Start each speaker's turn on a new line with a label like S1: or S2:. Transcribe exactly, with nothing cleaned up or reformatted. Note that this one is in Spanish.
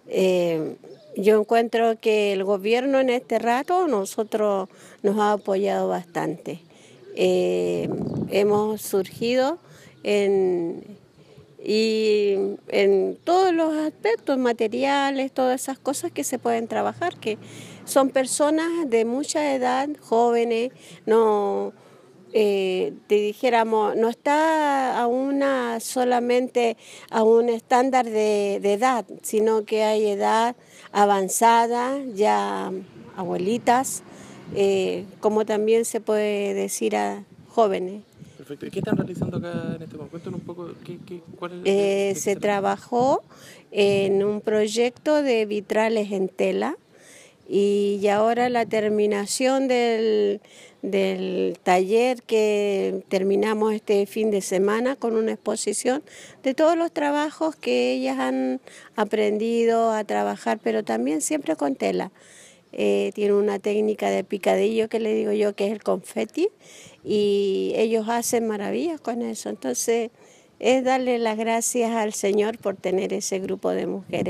S1: Eh, yo encuentro que el gobierno en este rato nosotros nos ha apoyado bastante. Eh, hemos surgido en, y en todos los aspectos materiales, todas esas cosas que se pueden trabajar, que son personas de mucha edad, jóvenes, no... Eh, te dijéramos, no está a una solamente a un estándar de, de edad, sino que hay edad avanzada, ya abuelitas, eh, como también se puede decir a jóvenes.
S2: Perfecto. ¿Y qué están realizando acá en este momento? Cuéntanos un poco qué, qué, cuál es,
S1: Eh,
S2: de, de
S1: se
S2: se
S1: trabajó en un proyecto de vitrales en tela y ahora la terminación del, del taller que terminamos este fin de semana con una exposición de todos los trabajos que ellas han aprendido a trabajar, pero también siempre con tela. Eh, tiene una técnica de picadillo que le digo yo que es el confeti y ellos hacen maravillas con eso. Entonces es darle las gracias al Señor por tener ese grupo de mujeres.